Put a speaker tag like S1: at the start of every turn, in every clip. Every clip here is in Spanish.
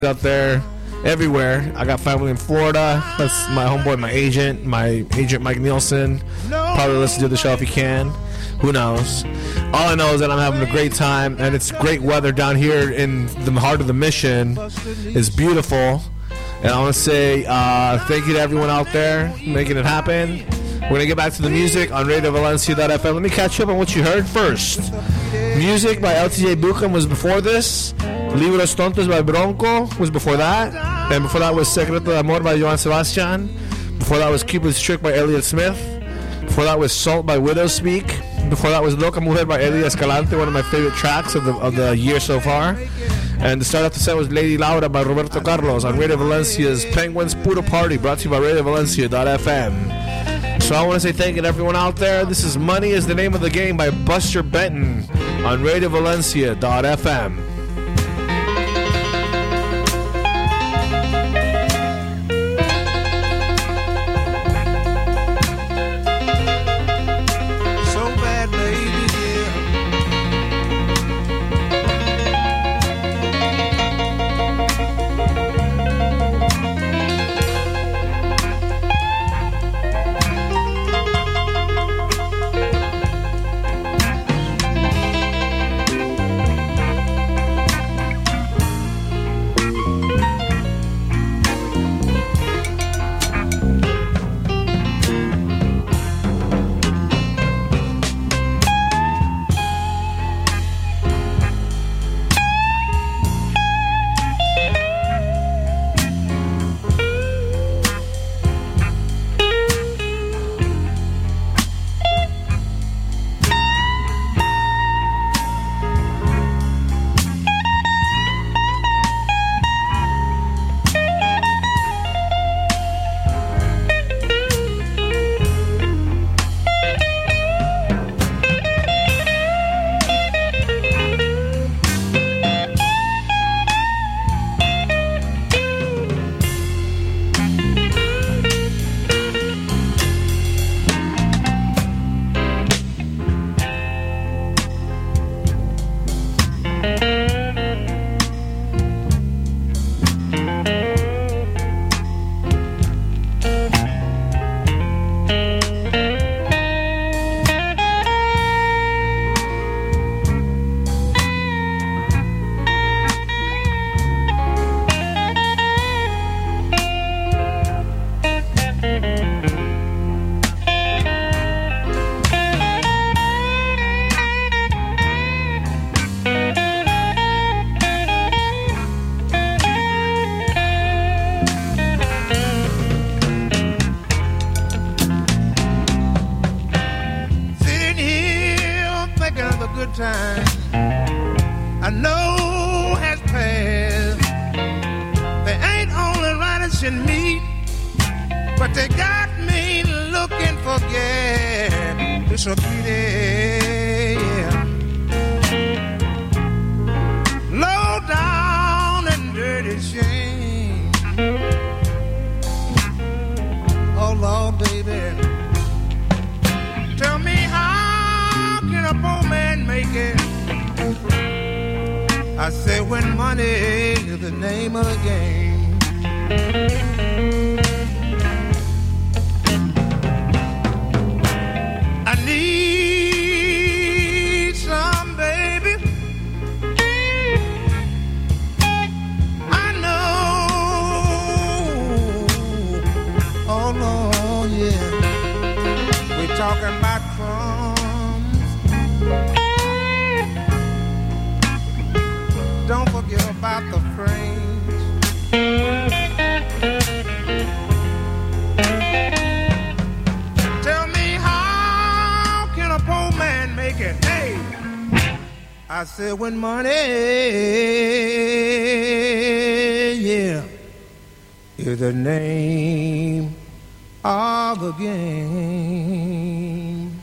S1: out there everywhere. I got family in Florida. That's my homeboy, my agent Mike Nielsen. Probably listen to the show if he can. Who knows? All I know is that I'm having a great time, and it's great weather down here in the heart of the Mission. It's beautiful. And I want to say thank you to everyone out there making it happen. We're going to get back to the music on RadioValencia.fm. Let me catch you up on what you heard first. Music by LTJ Buchan was before this. Libros Tontos by Bronco was before that. And before that was Secreto de Amor by Joan Sebastian. Before that was Cupid's Trick by Elliott Smith. Before that was Salt by Widow's Speak. Before that was Loca Mujer by Eddie Escalante, one of my favorite tracks of the year so far. And to start off the set was Lady Laura by Roberto Carlos on Radio Valencia's Penguins Puro Party, brought to you by RadioValencia.fm. So I want to say thank you to everyone out there. This is Money is the Name of the Game by Buster Benton on RadioValencia.fm.
S2: When money, is the name of the game.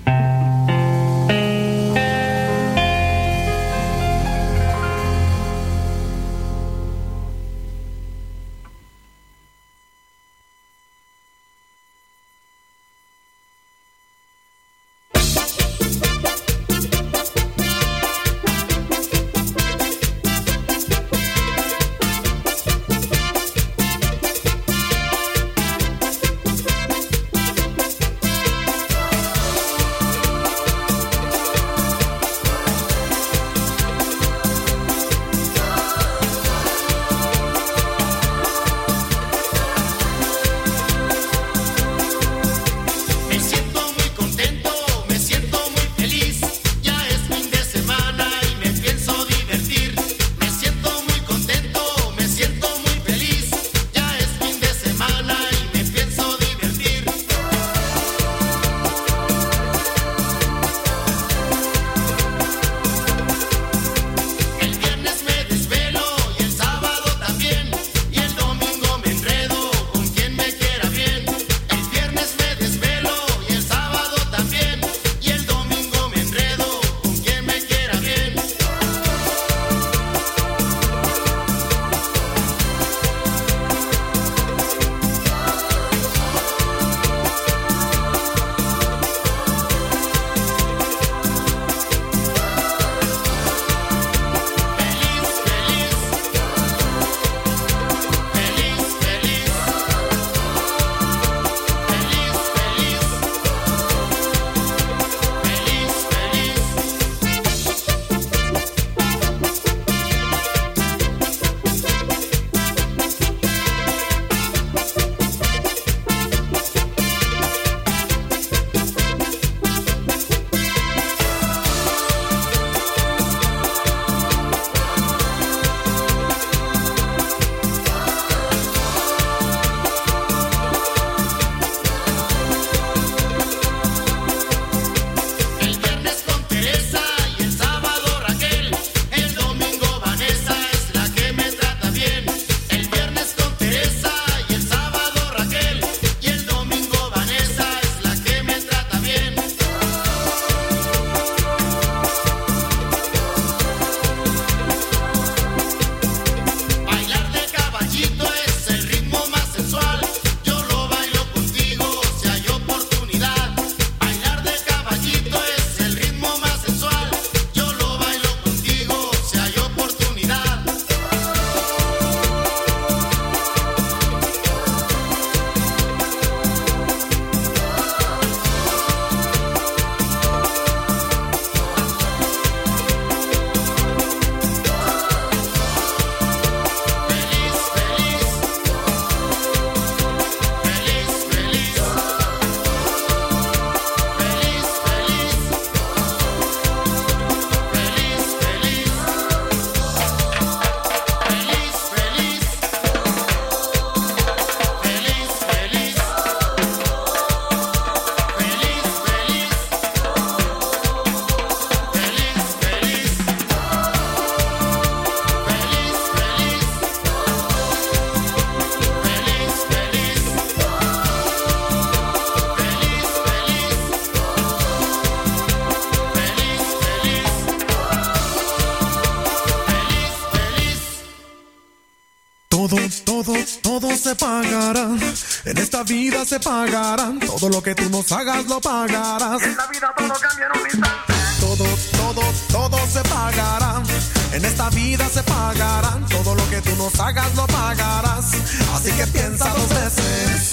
S3: Todo se pagará. En esta vida se pagarán. Todo lo que tú nos hagas lo pagarás.
S4: En la vida todo cambia en un instante.
S3: Todo se pagará. En esta vida se pagarán. Todo lo que tú nos hagas lo pagarás. Así que piensa 2 veces.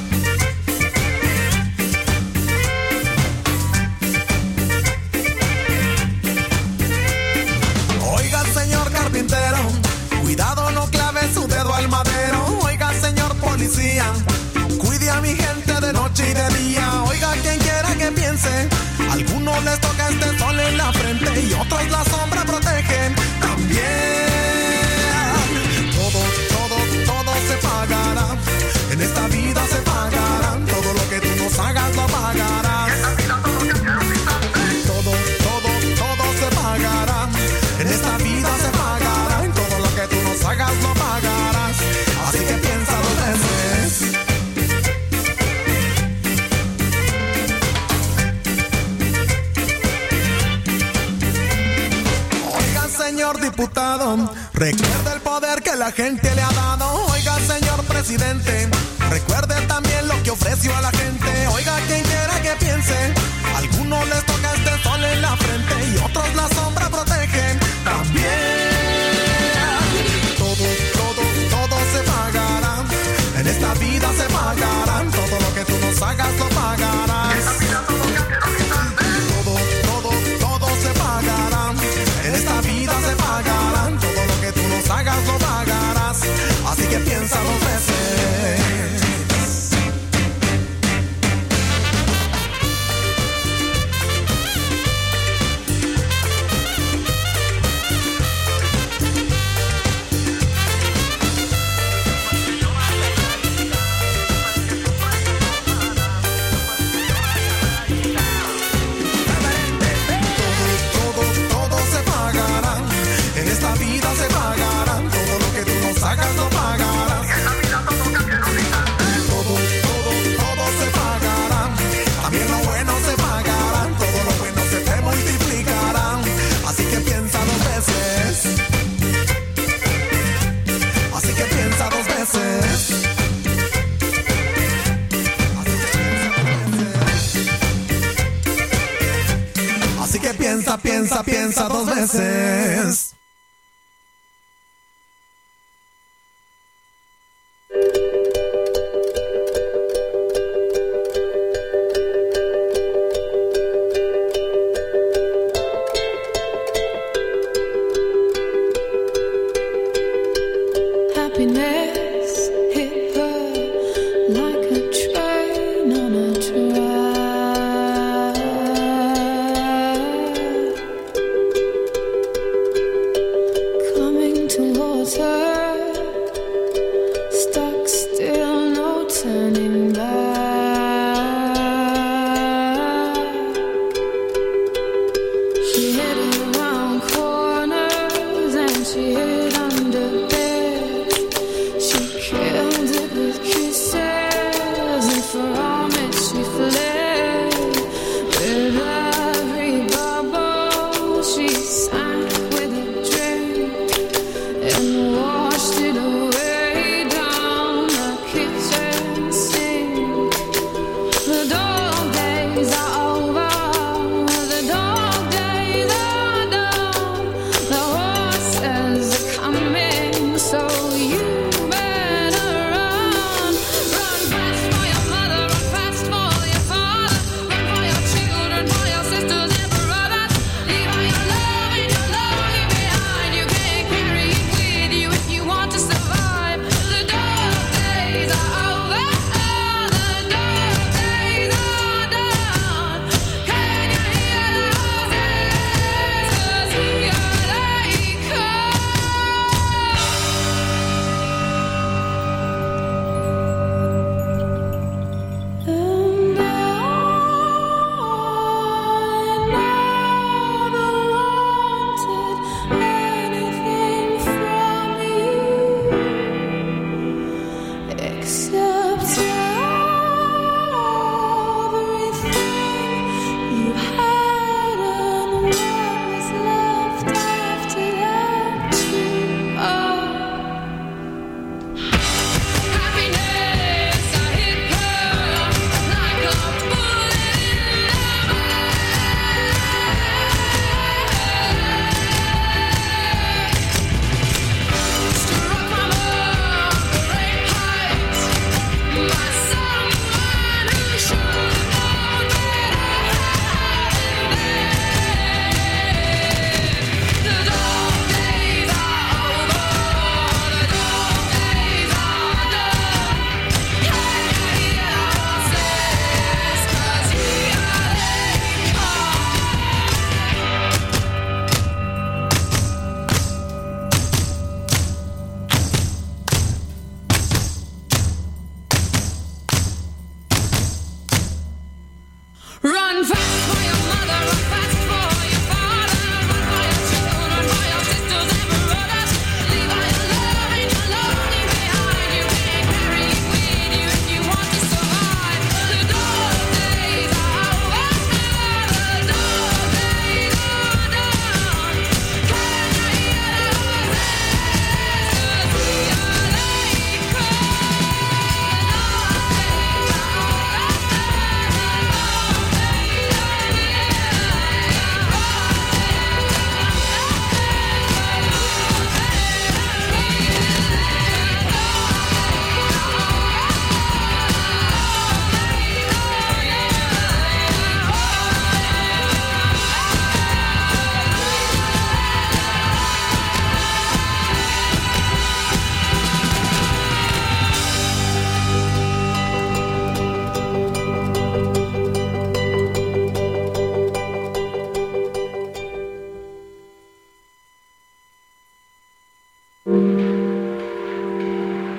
S3: Oiga, señor carpintero, cuidado no clave su dedo al madero. Oiga, señor policía, cuide a mi gente de noche y de día. Oiga, quien quiera que piense, algunos les toca este sol en la frente y otros la sombra protegen también. Todo se pagará. En esta vida se pagará. Todo lo que tú nos hagas lo pagarás.
S4: En la vida todo cambia en un instante.
S3: Todo se pagará. En esta vida se pagará. En todo lo que tú nos hagas lo pagarás. Así que piensa 2 veces. Oiga, señor diputado, recuerde el poder que la gente le ha dado. Oiga, señor presidente, recuerde también lo que ofreció a la gente. Oiga, quien quiera que piense, algunos les toca este sol en la frente y otros la sombra protegen también. Todo se pagará. En esta vida se pagarán. Todo lo que tú nos hagas lo pagarás.
S4: En la vida todo cambia en un instante.
S3: Todo se pagará. En esta vida se pagarán. Todo lo que tú nos hagas lo pagarás. Así que piensa 2 veces. Todo se pagará. En esta vida se pagará. Todo lo que tú nos hagas lo pagarás.
S4: En la vida todo cambia en un instante.
S3: Todo se pagará. También lo bueno se pagará. Todo lo bueno se te multiplicará. Así que piensa 2 veces. Así que piensa 2 veces. Así que piensa 2 veces.
S5: Happiness hit her like a train on a track. Coming towards her, stuck still, no turning back. She hid around corners and she hid under beds. She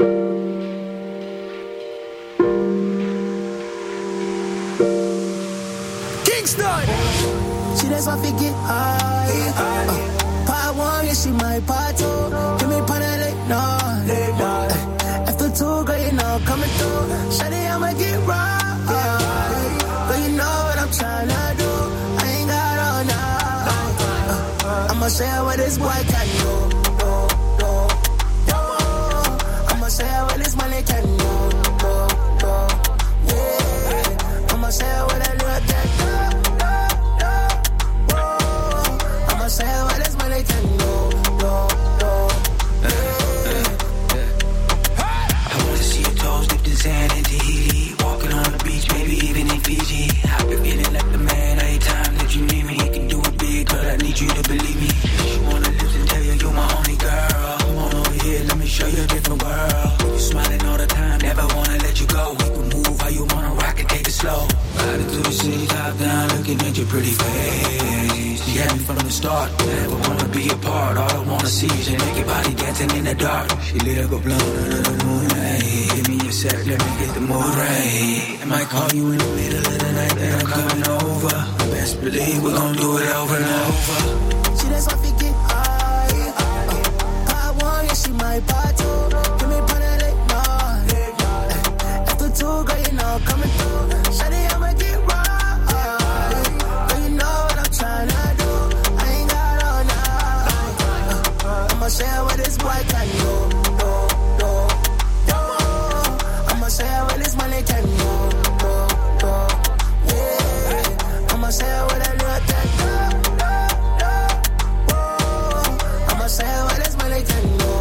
S3: Kingston.
S6: She just want to get high. Part one, yeah, she my part two. Give me part of late night. After two, girl, you know coming through. Shawty, I'ma get right. Girl, you know what I'm tryna do. I ain't got all night. I'ma share what this boy can do. I'ma share what this money can do. Yeah, I'ma share what I look at. I'ma share what this money can do.
S7: I wanna see your toes dipped in sand in Tahiti. Walking on the beach, maybe even in Fiji. I've been feeling like the man every time that you need me. You can do it big, but I need you to believe me. She wanna live and tell you you're my only girl. Come on over here, let me show you a different world. You smiling all the time, never wanna let you go. We can move how you wanna rock and take it slow. Riding through the city, top down, looking at your pretty face. You had me from the start, never wanna be apart. All I wanna see is your naked body dancing in the dark. She lit up a blunt under the moonlight. Give me a sec, let me get the mood right. I might call you in the middle of the night, then I'm coming over. Best believe we're gonna do it over and over.
S6: She just want to get high. Part one, yeah, she my part two. Give me part of late night. After two, girl, you know coming through. Shawty, I'ma get right. Girl, you know what I'm tryna do. I ain't got all night. I'ma share what this boy can do. I'ma share what this money can do. Yeah, I'ma share what I look at. I'ma share what this money can do.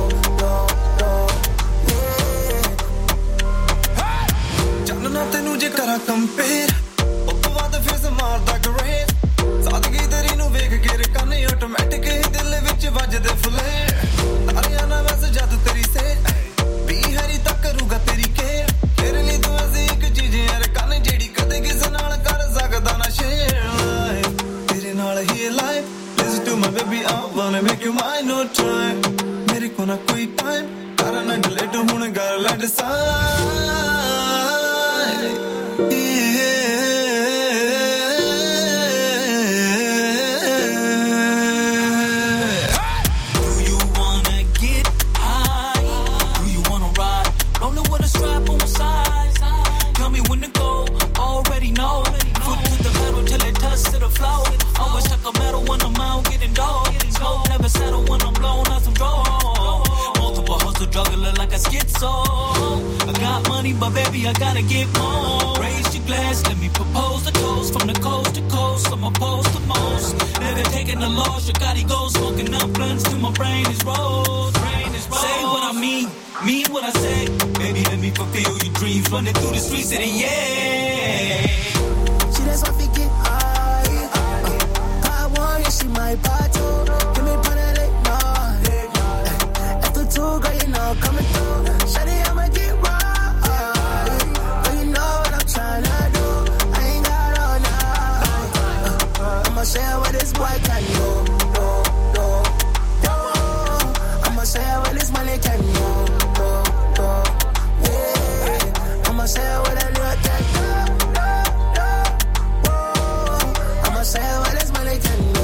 S3: ਜਾਨਣਾ ਤੈਨੂੰ ਜੇ ਕਰਾਂ ਕੰਪੇਅਰ ਉਹ ਤੋਂ ਬਾਅਦ ਫਿਰ ਸਮਾਰਦਾ ਗਰੇਟ ਸਾਦਗੀ ਤੇਰੀ ਨੂੰ ਵੇਖ ਕੇ ਰਕਾਨੇ ਆਟੋਮੈਟਿਕ ਹੀ ਦਿਲ ਵਿੱਚ ਵੱਜਦੇ ਫਲੇਅਰ ਤਾਰਿਆਂ ਨਾਲ ਵਸ ਜਦ ਤੇਰੀ ਸੇ ਵੀ ਹਰੀ ਤੱਕ ਕਰੂਗਾ ਤੇਰੀ ਕੇਅਰ ਤੇਰੇ ਲਈ ਤੂੰ ਐਸੀ ਇੱਕ ਚੀਜ਼ ਹੈ ਰਕਾਨੇ ਜਿਹੜੀ ਕਦੇ ਕਿਸੇ ਨਾਲ ਕਰ ਸਕਦਾ ਨਾ ਸ਼ੇਅਰ ਤੇਰੇ ਨਾਲ ਹੀ life listen to my baby I wanna make you mine no time ਮੇਰੇ ਕੋਲ ਨਾ ਕੋਈ ਟਾਈਮ ਕਰਾਂ ਨਾ ਡਿਲੀਟ ਹੁਣ ਗੱਲ ਲੈ decide
S7: but baby, I gotta get more. Raise your glass, let me propose the toast. From the coast to coast, I'm opposed to most. Never taking a loss, your body goes smoking up blunts till my brain is rose. Say what I mean what I say. Baby, let me fulfill your dreams, running through the streets of the yeah.
S6: She just want to get high. Part one, yeah, she my part two. Give me part of late night. After two, girl, you know coming through. Shawty, I'ma get right. I'ma share what this boy can do. I'ma share what this money can do. Yeah, I'ma share what I look at. I'ma share what this money can do.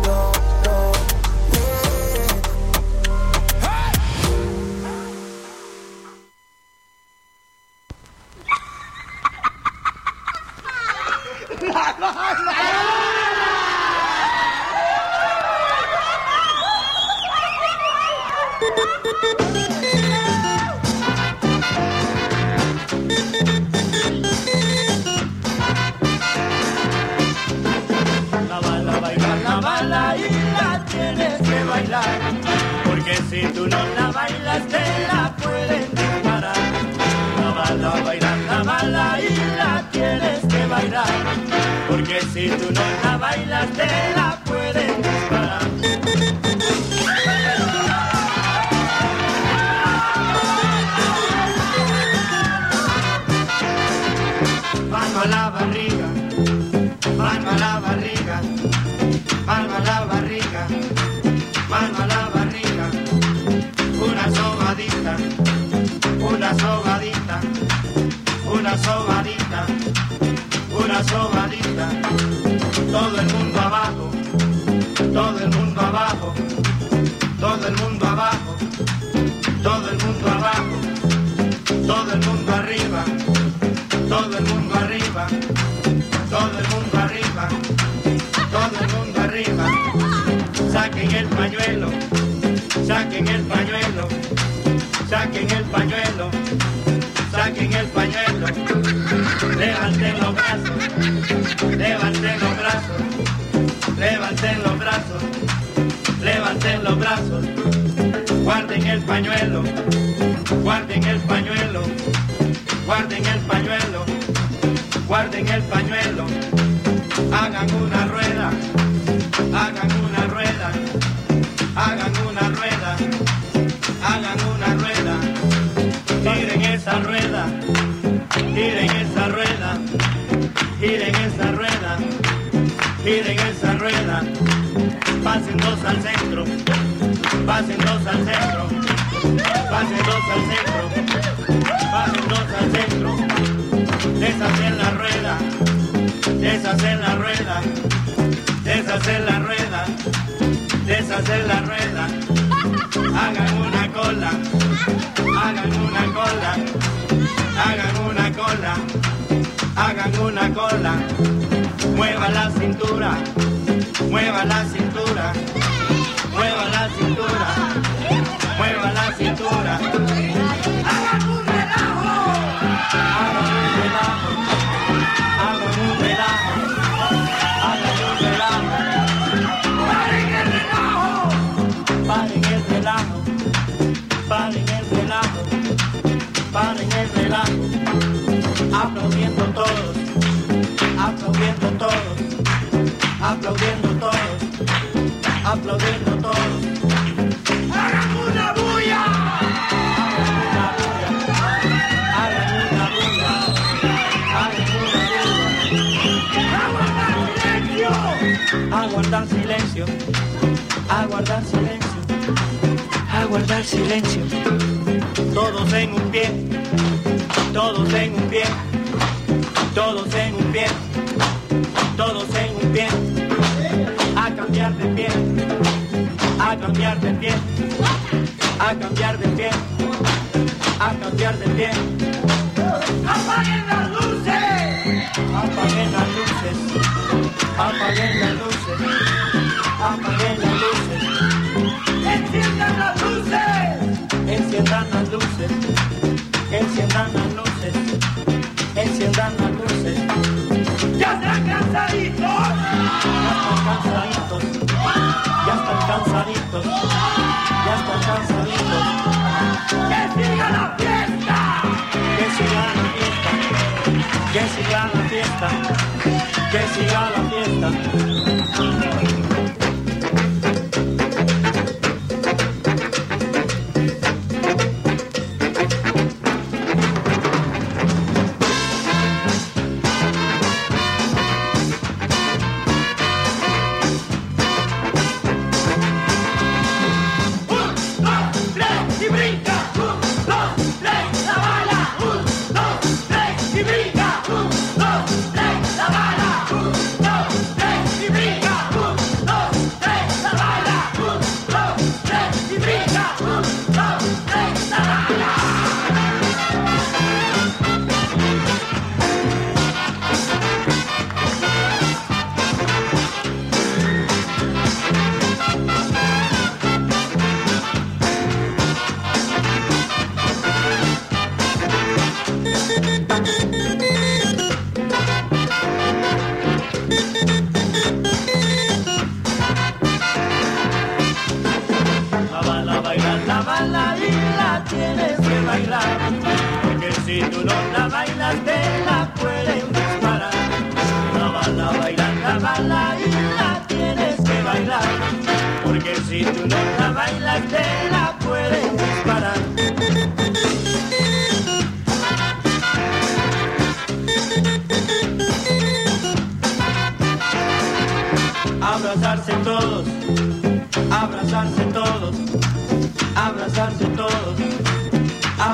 S8: Porque si tú no la bailas te la pueden disparar. La mala y la tienes que bailar. Porque si tú no la bailas te la pueden disparar. Mano a la barriga, mano a la barriga, mano a la barriga. Mano a la barriga, una sobadita, sobadita, una sobadita, una sobadita. Todo el mundo abajo, todo el mundo abajo, todo el mundo abajo, todo el mundo abajo, todo el mundo arriba, todo el mundo arriba, todo el mundo arriba, todo el mundo arriba. Saquen el pañuelo, saquen el pañuelo, saquen el pañuelo, saquen el pañuelo. Levanten los brazos, levanten los brazos, levanten los brazos, levanten los brazos. Guarden el pañuelo, guarden el pañuelo, guarden el pañuelo, guarden el pañuelo. Hagan una rueda, hagan una rueda, hagan una rueda, hagan una rueda. Tiren esa rueda, tiren esa rueda, tiren esa rueda, tiren esa rueda. Pasen dos al centro, pasen dos al centro, pasen dos al centro, pasen dos al centro. Deshacen la rueda, deshacen la rueda, deshacen la rueda, deshacen la rueda. Hagan una cola, hagan una cola, hagan una cola, hagan una cola. Mueva la cintura, mueva la cintura, mueva la cintura, mueva la cintura. Hagan un relajo, hagan un relajo, hagan un relajo, hagan un relajo. Paren el relajo, paren el relajo, paren el relajo, paren el relajo. Aplaudiendo todos, aplaudiendo todos, aplaudiendo todos, aplaudiendo todos. ¡Hagan una bulla! ¡Hagan una bulla! ¡Hagan una bulla! ¡Aguardar silencio! ¡Aguardar silencio! ¡Aguardar silencio! Todos en un pie, todos en un pie, todos en un pie, todos en un pie. A cambiar de pie, a cambiar de pie, a cambiar de pie, a cambiar de pie. ¡Apaguen las luces! ¡Apaguen las luces! ¡Apaguen las luces! ¡Apaguen las luces! ¡Enciendan las luces! ¡Enciendan las luces! ¡Enciendan las luces! ¡Enciendan las luces! ¡Ya están cansaditos! Ya están cansaditos, ya están cansaditos. ¡Que siga la fiesta! ¡Que siga la fiesta! ¡Que siga la fiesta! ¡Que siga la fiesta! Abrazarse todos, abrazarse todos, abrazarse todos, abrazarse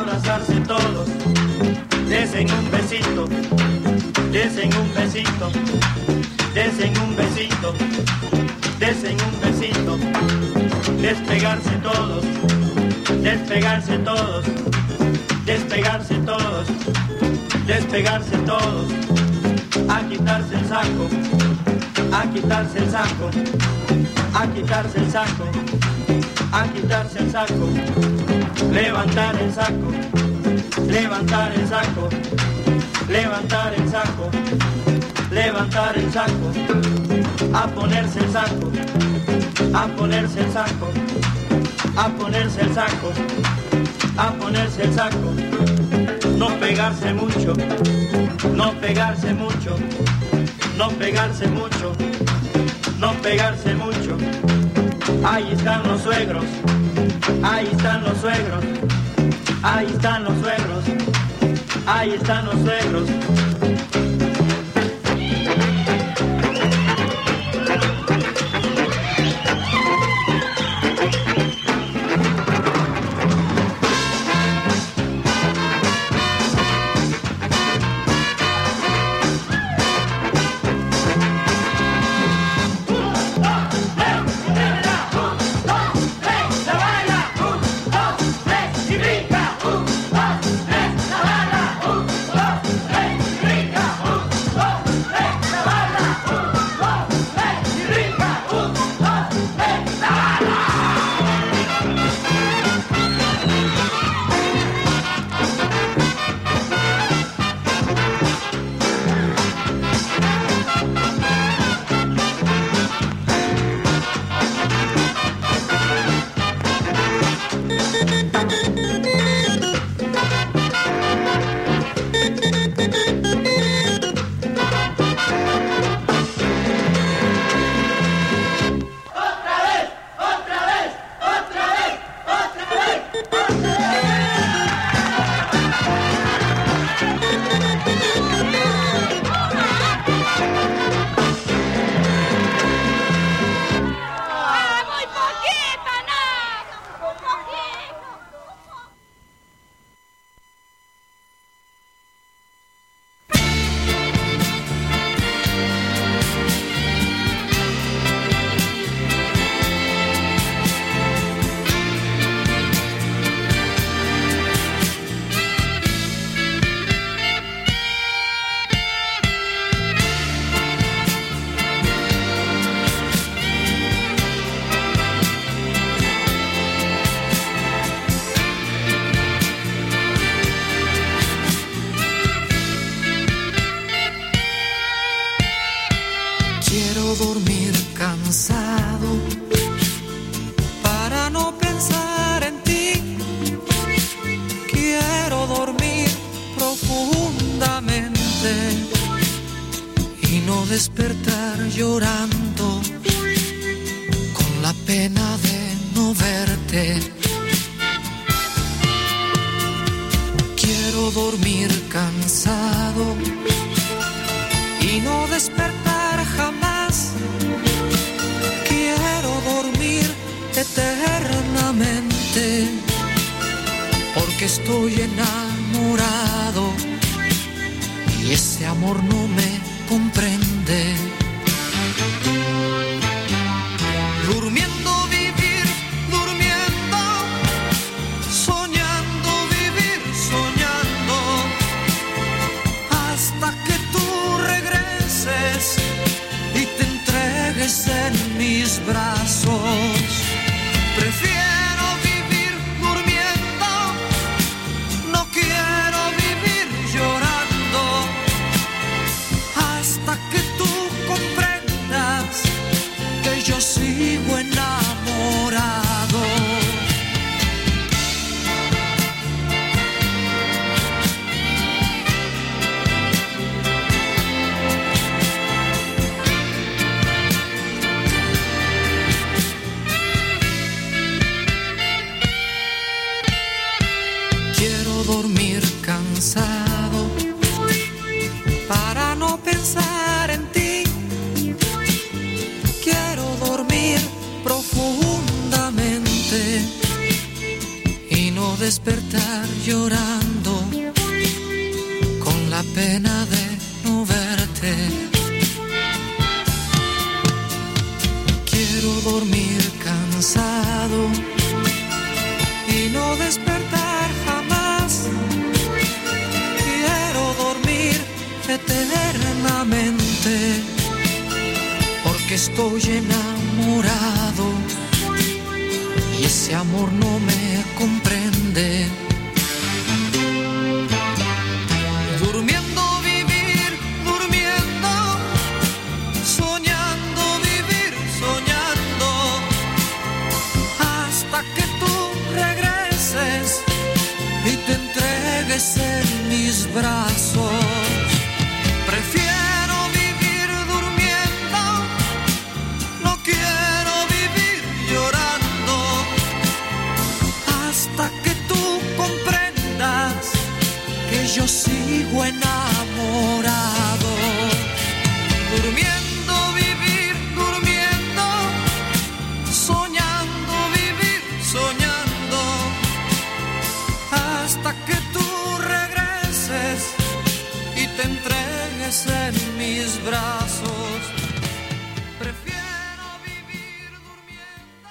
S8: despegarse todos, desen un besito, desen un besito, desen un besito, desen un besito, despegarse todos, despegarse todos, despegarse todos, despegarse todos, a quitarse el saco, a quitarse el saco, a quitarse el saco, a quitarse el saco, levantar el saco, levantar el saco, levantar el saco, levantar el saco, a ponerse el saco, a ponerse el saco, a ponerse el saco, a ponerse el saco, no pegarse mucho, no pegarse mucho, no pegarse mucho, no pegarse mucho. Ahí están los suegros, ahí están los suegros, ahí están los suegros, ahí están los suegros.
S9: Dormir cansado para no pensar en ti. Quiero dormir profundamente y no despertar llorando con la pena de no verte. Quiero dormir cansado y no despertar jamás. Quiero dormir eternamente porque estoy enamorado y ese amor no me comprende. Durmiendo vivir, durmiendo, soñando vivir, soñando, hasta que tú regreses y te entregues en mis brazos. Prefiero vivir durmiendo, no quiero vivir llorando, hasta que tú comprendas que yo sigo enamorado. Dormir cansado para no pensar en ti. Quiero dormir profundamente y no despertar llorando que estoy enamorado y ese amor no me comprende. Durmiendo vivir, durmiendo, soñando vivir, soñando, hasta que tú regreses y te entregues en mis brazos. Prefiero vivir durmiendo, no quiero vivir llorando, hasta que tú comprendas que yo sigo enamorado. Durmiendo vivir, durmiendo, soñando vivir, soñando, hasta que tú regreses y te entregues en mis brazos. Prefiero vivir durmiendo.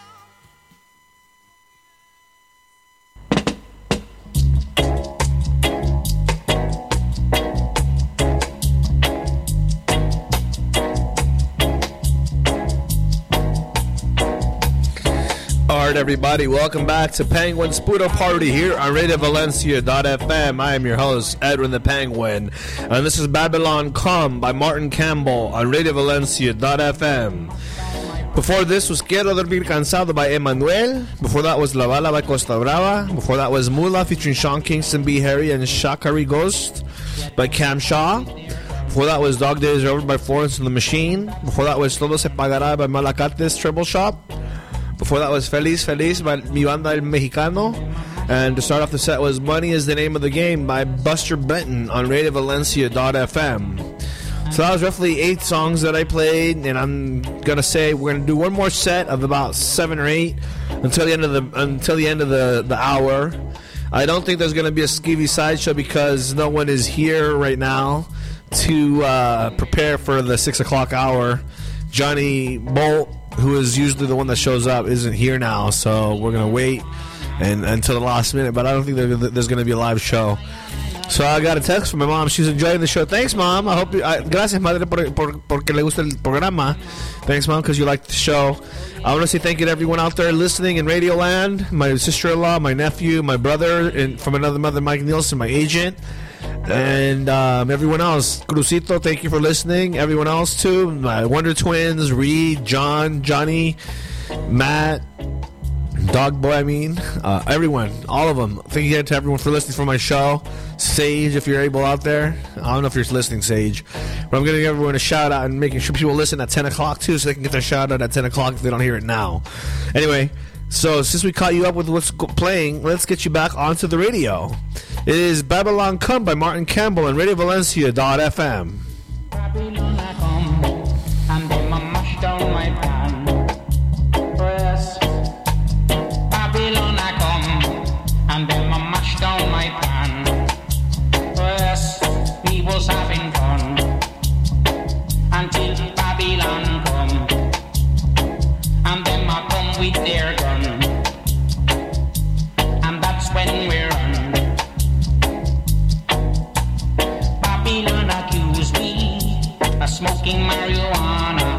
S1: All right, everybody, welcome back to Penguin's Sputo Party here on RadioValencia.fm. I am your host, Edwin the Penguin, and this is Babylon Come by Martin Campbell on RadioValencia.fm. Before this was Quiero Dormir Cansado by Emmanuel. Before that was La Bala by Costa Brava. Before that was Mula featuring Sean Kingston, B. Harry, and Shakari Ghost by Cam Shaw. Before that was Dog Days Are Over by Florence and the Machine. Before that was Todo Se Pagará by Malacates Treble Shop. Before that was Feliz Feliz by Mi Banda El Mexicano. And to start off the set was Money Is the Name of the Game by Buster Benton on RadioValencia.fm. So that was roughly 8 songs that I played, and I'm gonna say we're gonna do one more set of about 7 or 8 until the end of the hour. I don't think there's gonna be a Skeevy Sideshow because no one is here right now to prepare for the 6 o'clock hour. Johnny Bolt, who is usually the one that shows up, isn't here now, so we're gonna wait until the last minute. But I don't think there's gonna be a live show. So I got a text from my mom. She's enjoying the show. Thanks, Mom. I hope gracias, madre, porque le gusta el programa. Thanks, Mom, because you like the show. I want to say thank you to everyone out there listening in Radio Land. My sister-in-law, my nephew, my brother, and from another mother, Mike Nielsen, my agent, and everyone else. Crucito, thank you for listening. Everyone else too. My Wonder Twins, Reed, John, Johnny, Matt, Dog Boy, everyone, all of them. Thank you to everyone for listening for my show. Sage, if you're able out there. I don't know if you're listening, Sage. But I'm going to give everyone a shout out and making sure people listen at 10 o'clock too, so they can get their shout out at 10 o'clock if they don't hear it now. Anyway, so since we caught you up with what's playing, let's get you back onto the radio. It is Babylon Come by Martin Campbell on RadioValencia.fm.
S10: Babylon I come, and them a mash down my plan. Yes. Babylon I come, and them a mash down my plan. Yes, we was having fun until Babylon come, and them a come with their gun, and that's when we run. Babylon accuse me of smoking marijuana,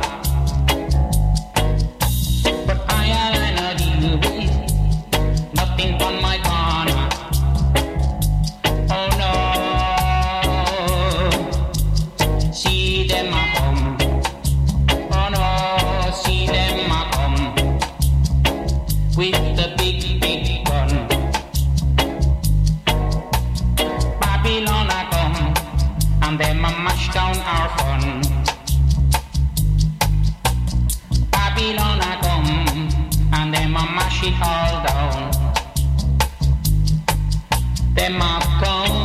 S10: but I not deal with nothing on my corner. Oh no, see them a come. Oh no, see them a come with the big gun. Babylon a come, and them a mash down our fun. Babylon a come, and them a mash it all down. Them a come.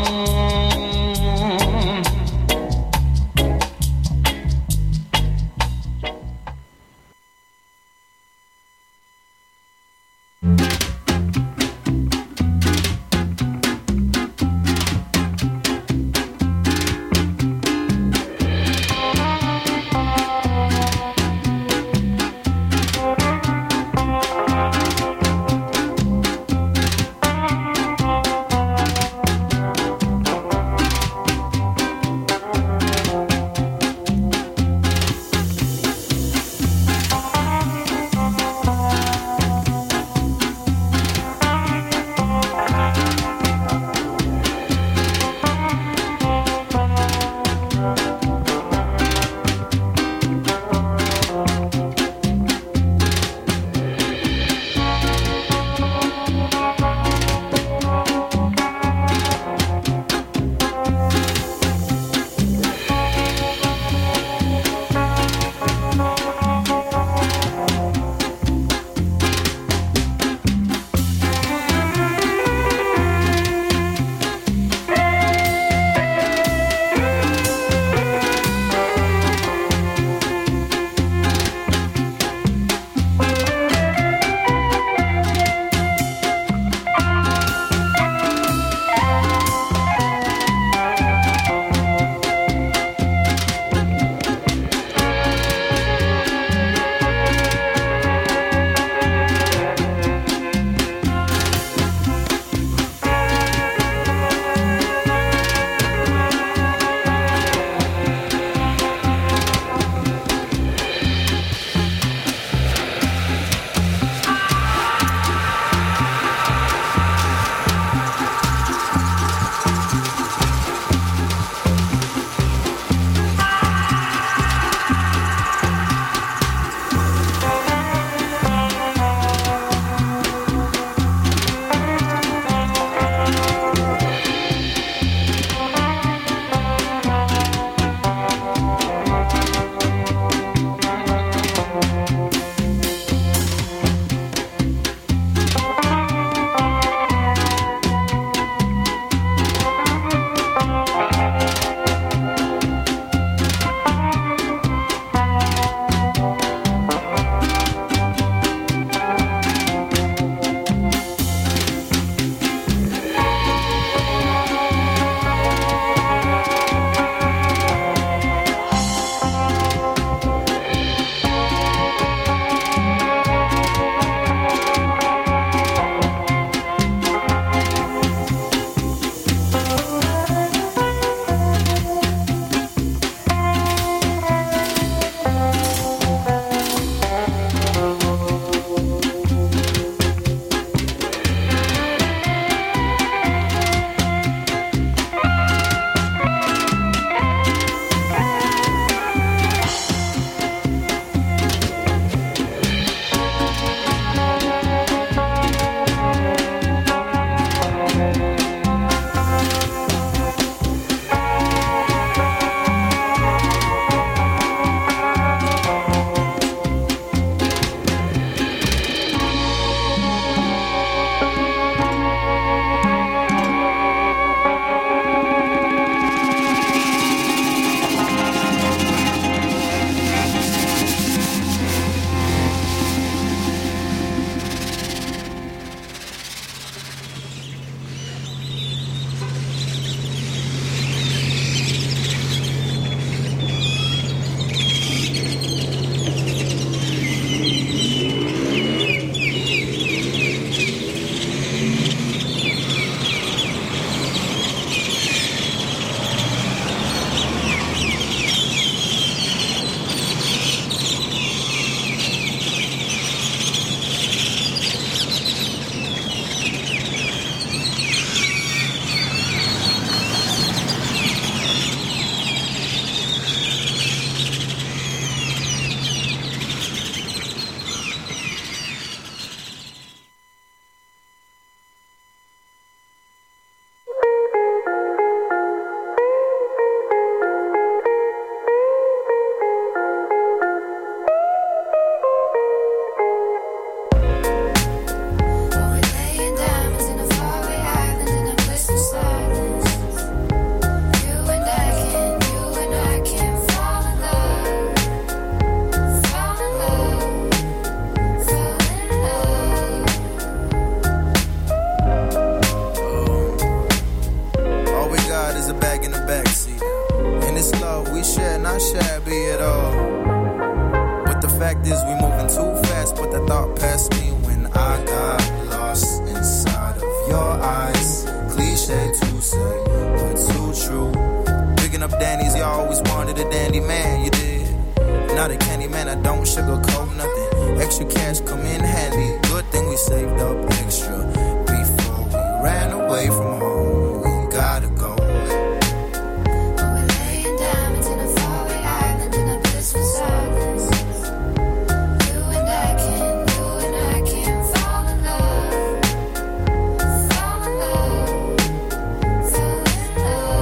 S11: God is a bag in the backseat. And it's love we share, not shabby at all. But the fact is we moving too fast, but the thought passed me when I got lost inside of your eyes. Cliche to say, but too true. Picking up Danny's, you always wanted a dandy man, you did. Not a candy man, I don't sugarcoat nothing. Extra cash come in handy. Good thing we saved up extra before we ran away from home. We gotta go.
S5: We're laying diamonds in a faraway island in a blissful silence. You and I can fall in love. Fall in love. Fall in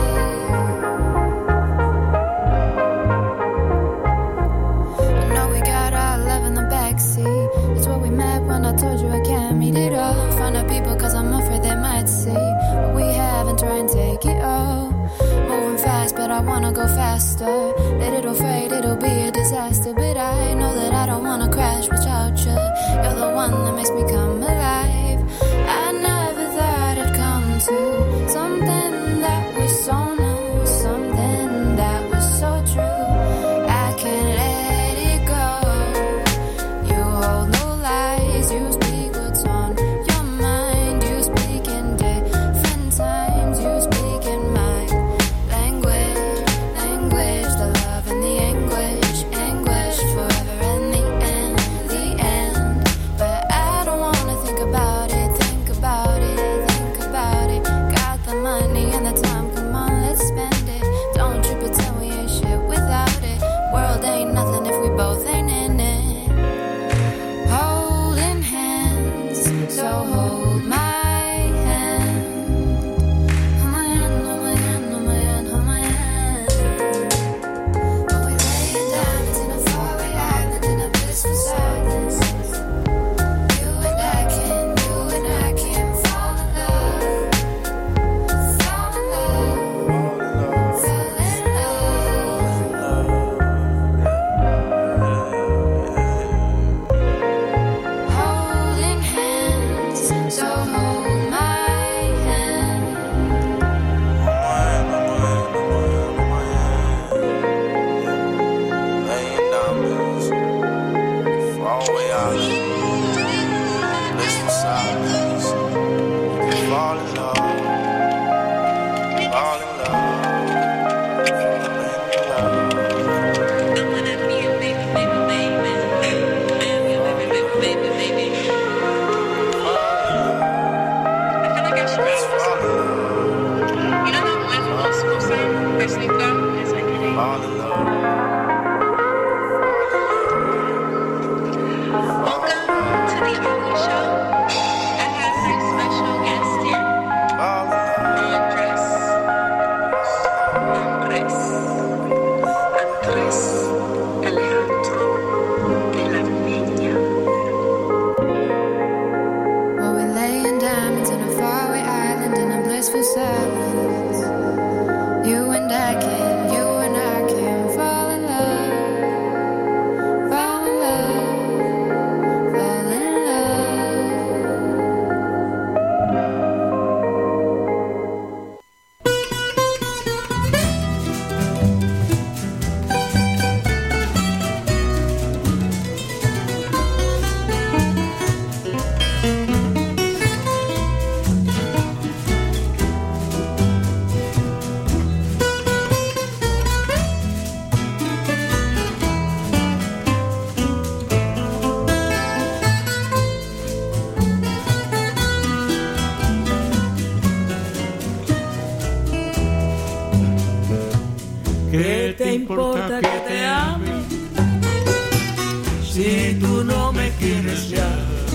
S5: love. I know we got our love in the backseat. It's what we met when I told you I can't meet it all. Find out people cause I'm afraid they might see what we have and try and take it all. Moving fast but I wanna go faster. Let it all fade, it'll be a disaster. But I know that I don't wanna crash without you. You're the one that makes me come alive. I never thought it'd come to something that was so new, something that was so true. I can't let it go. You hold no lies, you speak what's on your mind. You speak in different times, you speak in my language, language. The love and the anguish, anguish forever and the end, the end. But I don't wanna think about it, think about it, think about it. Got the money and the time, come on, let's spend it. Don't you pretend we ain't shit without it. World ain't nothing if we both ain't in it. Holding hands, so hold my hand. Hold my hand, hold my hand, hold my hand, hold my hand. But we laying diamonds in a faraway island in a blissful silence. You and I can fall in love. Fall in love. Fall in love. Holding hands, so hold my hand.
S11: Laying diamonds, faraway island, blissful silence. Fall in love, fall in love, fall in love.
S5: Well, we're laying diamonds in a faraway island in a blissful silence. You and I can fall in love. Fall in love. Fall in
S12: ¿Qué te importa que te ame si tú no me quieres ya?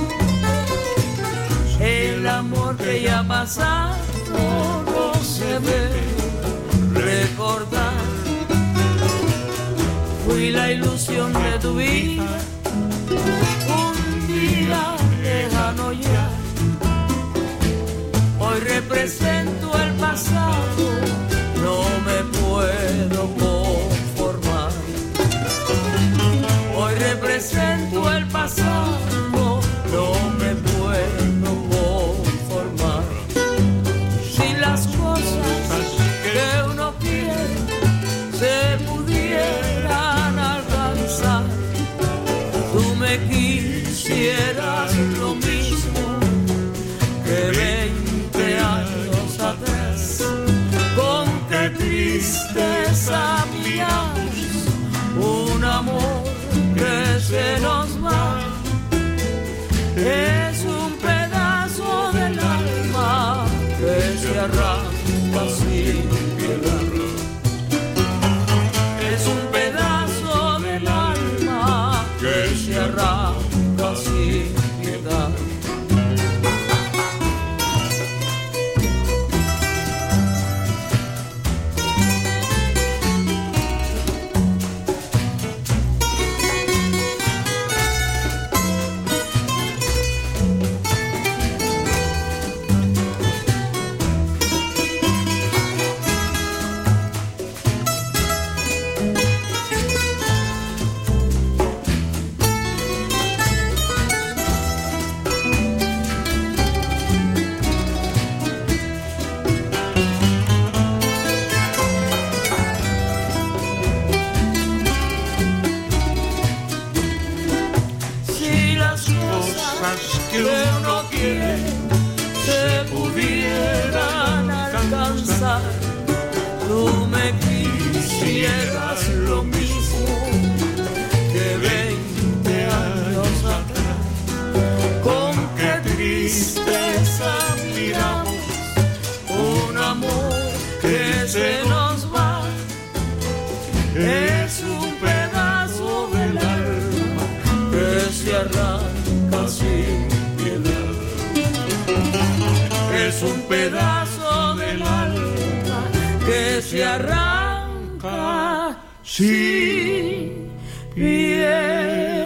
S12: El amor que ya ha pasado no se ve recordar. Fui la ilusión de tu vida, un día lejano ya. Hoy represento el pasado, no me puedo conformar. Hoy represento el pasado, no me puedo conformar. Si las cosas que tú me quisieras lo mismo que 20 años atrás. Con qué tristeza miramos un amor que se nos va. Es un pedazo del alma que se arranca sin piedad. Es un pedazo del alma que se arranca sin piedad.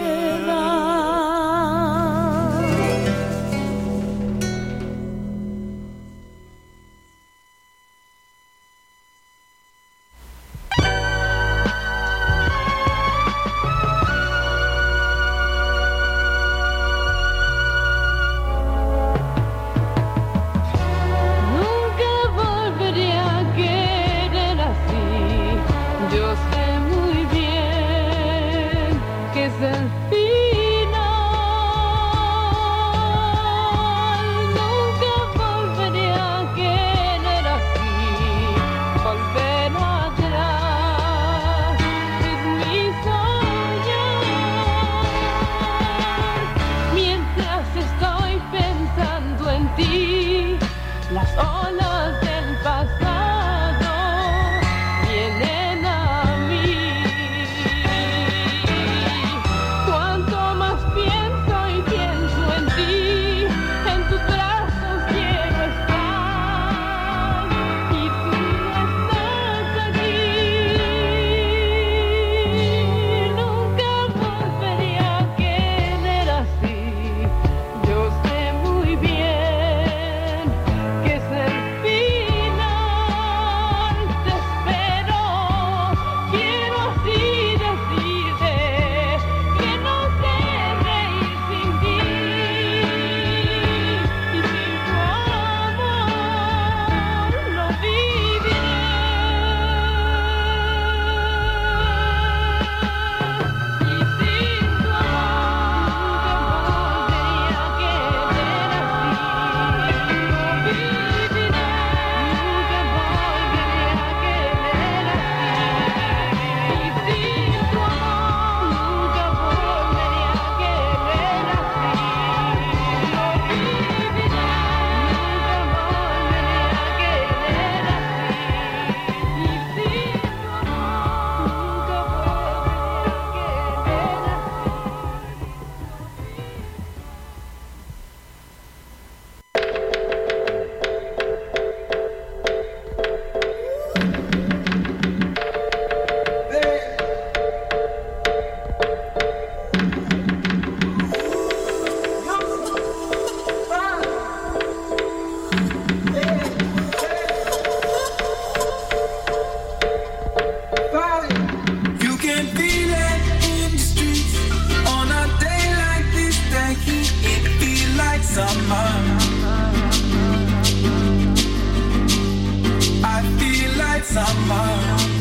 S13: I feel like summer.